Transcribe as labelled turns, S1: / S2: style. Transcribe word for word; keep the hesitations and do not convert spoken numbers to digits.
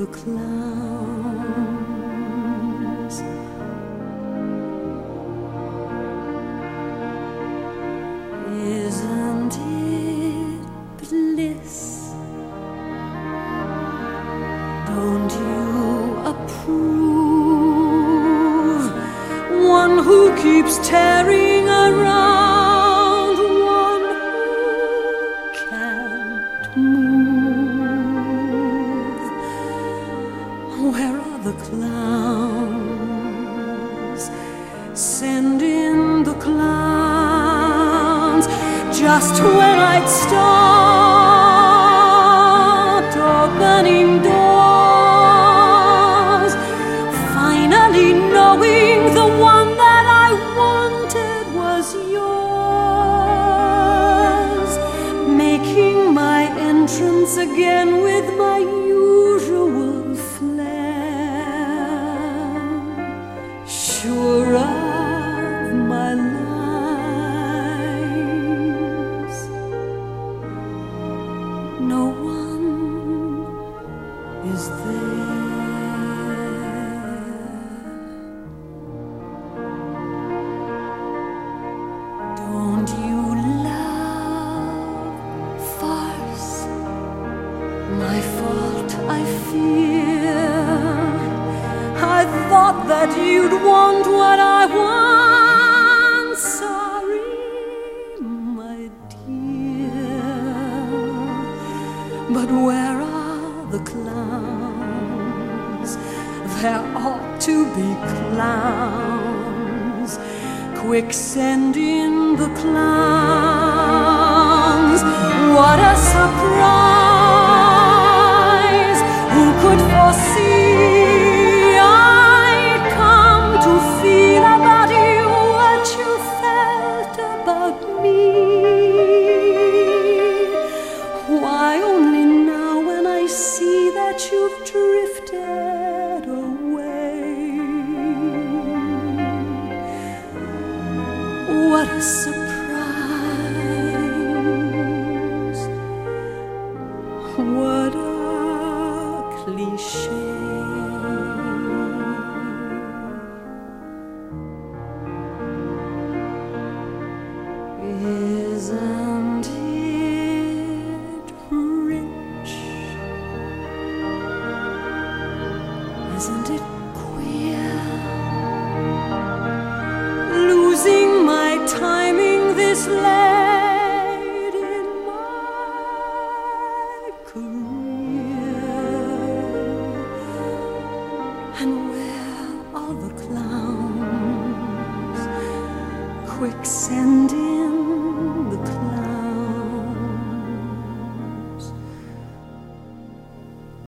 S1: the clowns? Isn't it bliss? Don't you approve? One who keeps tearing around, one who can't move. Where are the clowns? Send in the clowns. Just when I'd start opening doors, finally knowing the one that I wanted was yours, making my entrance again with my usual flair, sure of my lies. No one is there. Don't you love farce? My fault, I fear. I thought that you'd want what I want. Sorry, my dear. But where are the clowns? There ought to be clowns. Quick, send in the clowns. What a surprise! Who could foresee I'd come to feel about you what you felt about me? Why, only now when I see that you've drifted away. What a surprise! What a cliché! Isn't it rich? Isn't it queer? Losing my timing this late in my career. And where are the clowns? Quick, send in